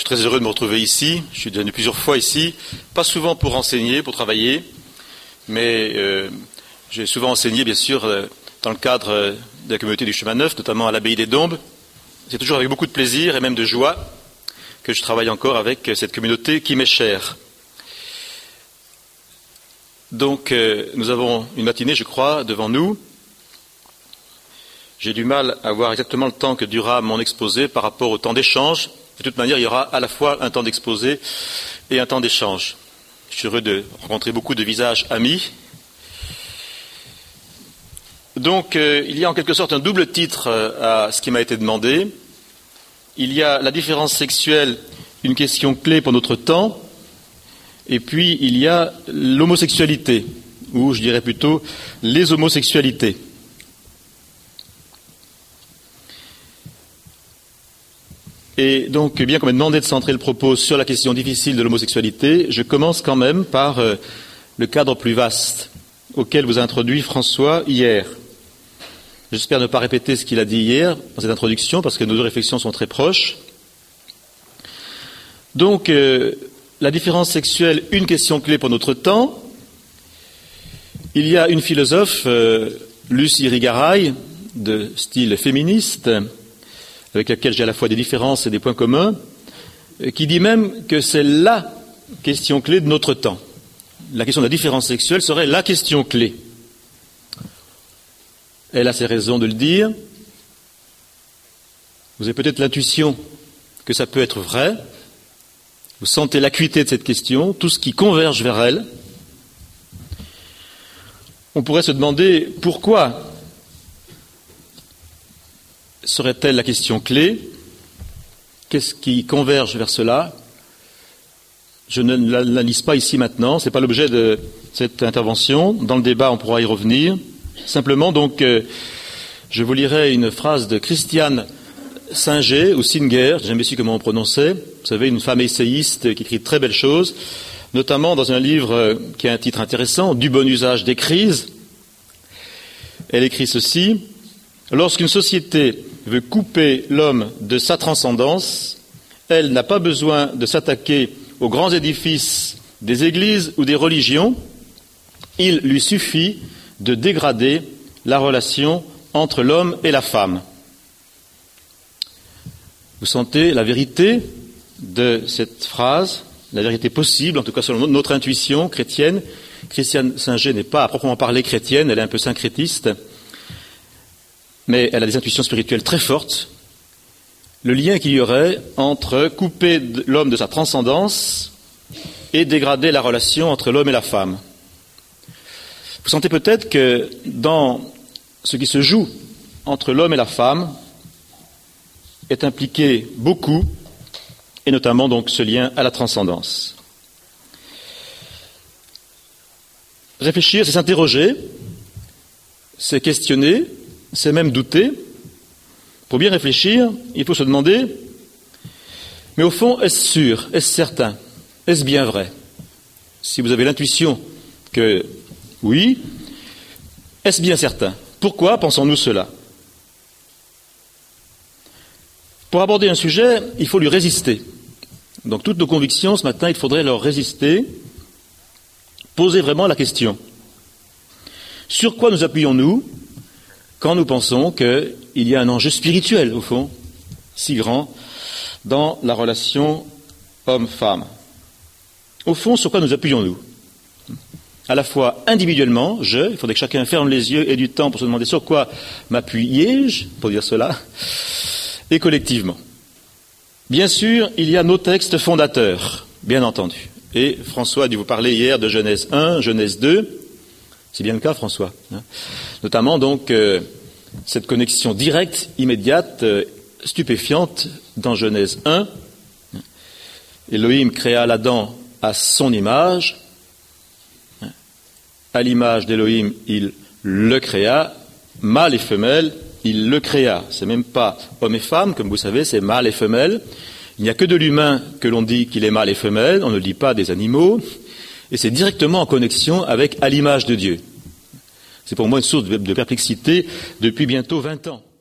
suis très heureux de me retrouver ici. Je suis venu plusieurs fois ici, pas souvent pour enseigner, pour travailler, mais j'ai souvent enseigné, bien sûr, dans le cadre de la communauté du Chemin Neuf, notamment à l'abbaye des Dombes. C'est toujours avec beaucoup de plaisir et même de joie que je travaille encore avec cette communauté qui m'est chère. Donc, nous avons une matinée, je crois, devant nous. J'ai du mal à voir exactement le temps que durera mon exposé par rapport au temps d'échange. De toute manière, il y aura à la fois un temps d'exposé et un temps d'échange. Je suis heureux de rencontrer beaucoup de visages amis. Donc, il y a en quelque sorte un double titre à ce qui m'a été demandé. Il y a la différence sexuelle, une question clé pour notre temps, et puis il y a l'homosexualité, ou je dirais plutôt les homosexualités. Et donc, bien qu'on m'ait demandé de centrer le propos sur la question difficile de l'homosexualité, je commence quand même par le cadre plus vaste auquel vous a introduit François hier. J'espère ne pas répéter ce qu'il a dit hier dans cette introduction, parce que nos deux réflexions sont très proches. Donc, la différence sexuelle, une question clé pour notre temps. Il y a une philosophe, Luce Irigaray, de style féministe, avec laquelle j'ai à la fois des différences et des points communs, qui dit même que c'est la question clé de notre temps. La question de la différence sexuelle serait la question clé. Elle a ses raisons de le dire. Vous avez peut-être l'intuition que ça peut être vrai. Vous sentez l'acuité de cette question, tout ce qui converge vers elle. On pourrait se demander pourquoi serait-elle la question clé? Qu'est-ce qui converge vers cela? Je ne l'analyse pas ici maintenant, ce n'est pas l'objet de cette intervention. Dans le débat, on pourra y revenir. Simplement, donc, je vous lirai une phrase de Christiane Singer, ou Singer, je n'ai jamais su comment on prononçait. Vous savez, une femme essayiste qui écrit de très belles choses, notamment dans un livre qui a un titre intéressant, « Du bon usage des crises ». Elle écrit ceci: « Lorsqu'une société veut couper l'homme de sa transcendance, elle n'a pas besoin de s'attaquer aux grands édifices des églises ou des religions, il lui suffit de dégrader la relation entre l'homme et la femme. » Vous sentez la vérité de cette phrase, la vérité possible, en tout cas selon notre intuition chrétienne. Christiane Singer n'est pas à proprement parler chrétienne, elle est un peu syncrétiste, mais elle a des intuitions spirituelles très fortes. Le lien qu'il y aurait entre couper l'homme de sa transcendance et dégrader la relation entre l'homme et la femme. Vous sentez peut-être que dans ce qui se joue entre l'homme et la femme est impliqué beaucoup, et notamment donc ce lien à la transcendance. Réfléchir, c'est s'interroger, c'est questionner, c'est même douter. Pour bien réfléchir, il faut se demander, mais au fond, est-ce sûr, est-ce certain, est-ce bien vrai? Si vous avez l'intuition que oui, est-ce bien certain? Pourquoi pensons-nous cela? Pour aborder un sujet, il faut lui résister. Donc toutes nos convictions, ce matin, il faudrait leur résister, poser vraiment la question. Sur quoi nous appuyons-nous quand nous pensons qu'il y a un enjeu spirituel, au fond, si grand, dans la relation homme-femme? Au fond, sur quoi nous appuyons-nous? À la fois individuellement, il faudrait que chacun ferme les yeux et du temps pour se demander sur quoi m'appuyais-je, pour dire cela, et collectivement. Bien sûr, il y a nos textes fondateurs, bien entendu. Et François a dû vous parler hier de Genèse 1, Genèse 2. C'est bien le cas, François. Notamment, donc, cette connexion directe, immédiate, stupéfiante dans Genèse 1. Elohim créa l'Adam à son image. À l'image d'Elohim, il le créa. Mâle et femelle, il le créa. C'est même pas homme et femme, comme vous savez, c'est mâle et femelle. Il n'y a que de l'humain que l'on dit qu'il est mâle et femelle, on ne le dit pas des animaux, et c'est directement en connexion avec à l'image de Dieu. C'est pour moi une source de perplexité depuis bientôt 20 ans.